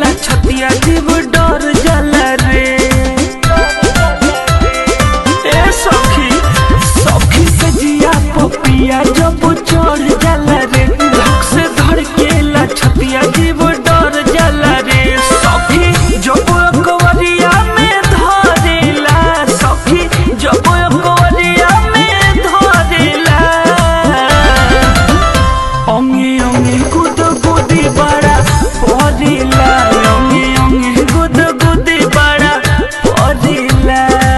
केला छतिया जीव डर जाला रे। ए सखी सखी से जिया पपिया जब चढ़ जाला रे। धक से धर केला छतिया जीव डर जाला रे। सखी जब कवरिया में धरेला, सखी जब कवरिया में धरेला, अंगे अंगे गुद गुदी बड़ा पड़ेला, अंगे अंगे गुद गुदी बड़ा पड़ेला।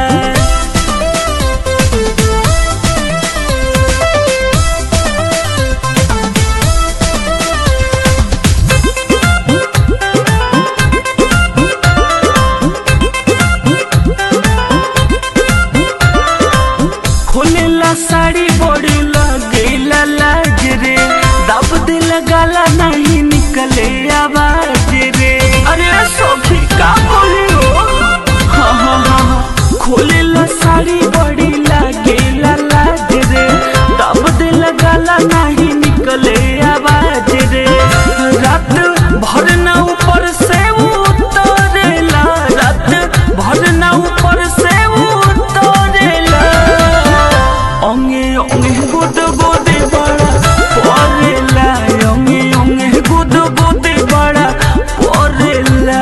खोलेला साड़ी बड़ी लगेला लाज रे। दब दिल गाला नहीं निकले आवाज रे। अरे सखी का बोलियो, हाँ हाँ हाँ। खोलेला साड़ी बड़ी लगेला लाज रे। दब दिल गाला नहीं निकले आवाज रे। रात भर ना ऊपर से उतरेला, रात भर ना ऊपर से उतरेला, अंगे अंगे गुद गुदी बड़ा पड़ेला, अंगे अंगे गुद गुदी बड़ा पड़ेला।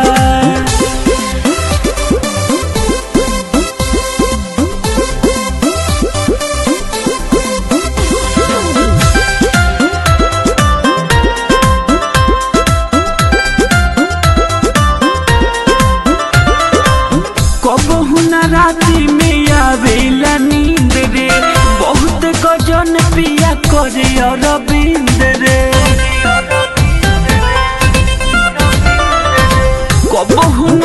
कबहू ना राती में आवेला नींद रे। बहुत गजन पिया करे अरविंद रे। कबहू